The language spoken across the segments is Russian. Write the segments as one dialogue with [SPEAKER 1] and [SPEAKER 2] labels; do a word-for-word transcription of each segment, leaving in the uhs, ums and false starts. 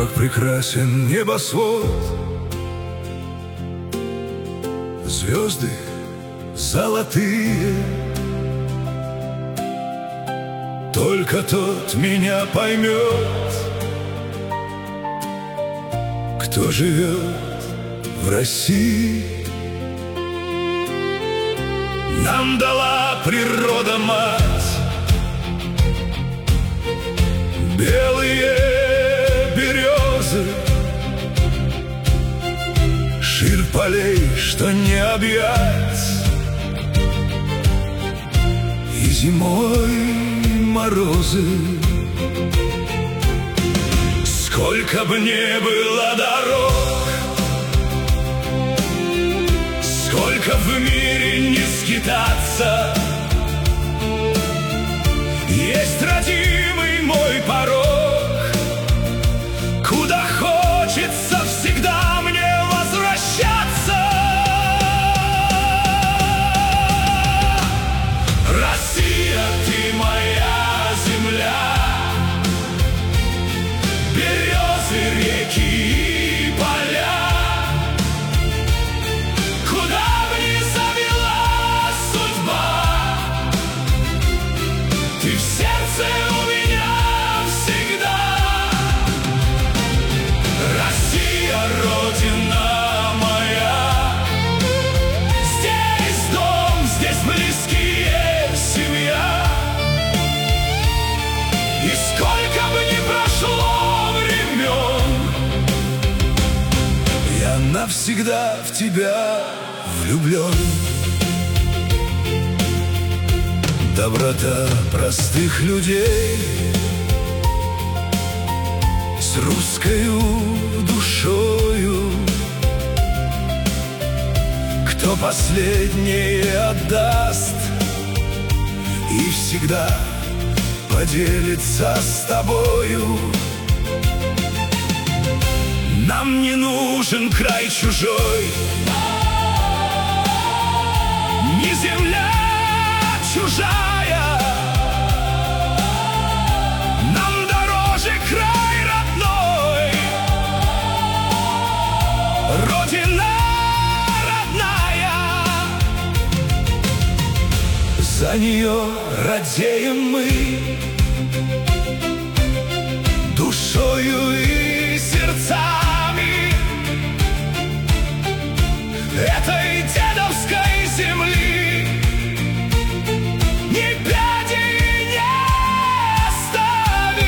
[SPEAKER 1] Как прекрасен небосвод, звезды золотые. Только тот меня поймет, кто живет в России. Нам дала природа мать белые березы, ширь полей, что не объять, и зимой морозы. Сколько бы ни было дорог, сколько в мире не скитаться, есть родимый мой порог, куда хочется всегда мне возвращаться. Россия, ты моя земля, березы, реки и поля. Куда бы ни завела судьба, ты в сердце у меня всегда. Россия, родина моя, здесь дом, здесь близкие, семья. И сколько бы ни прошло времен, я навсегда в тебя влюблен. Доброта простых людей с русскою душою, кто последнее отдаст и всегда поделится с тобою. Нам не нужен край чужой, ни земля чужая. Нам дороже край родной, родина родная. За нее радеем мы душою и сердцами этой дедовской земли. Ни пяди не оставим.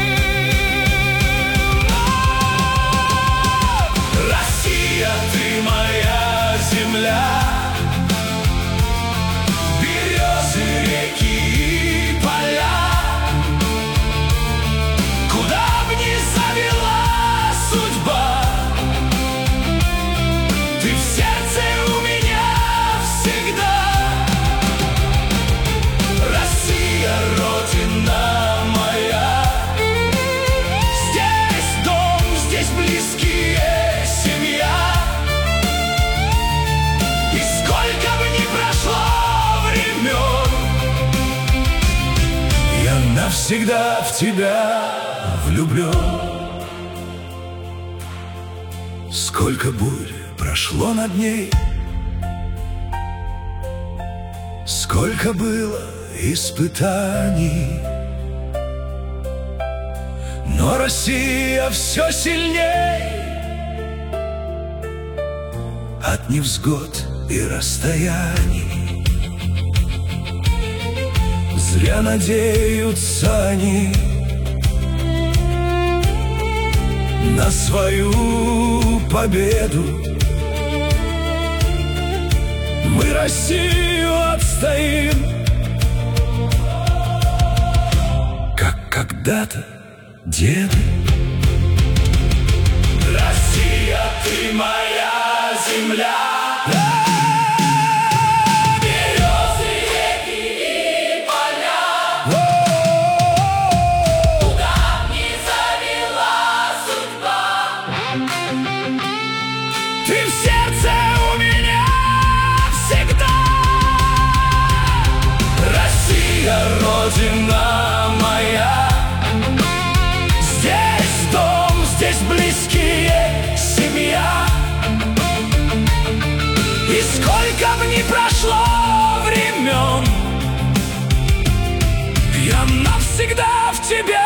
[SPEAKER 1] Россия, ты моя земля, березы, реки и поля. Куда б ни завела судьба, ты в сердце у меня всегда. Россия, родина моя, здесь дом, здесь близкие, семья. И сколько бы ни прошло времен, я навсегда в тебя влюблен. Сколько бурь прошло над ней, сколько было испытаний, но Россия все сильней от невзгод и расстояний. Зря надеются они на свою победу. Мы Россию отстоим, как когда-то деды. Россия, ты моя земля, березы, реки и поля. Куда б ни завела судьба, ты в сердце у меня всегда. Россия, родина моя, здесь дом, здесь всегда в тебе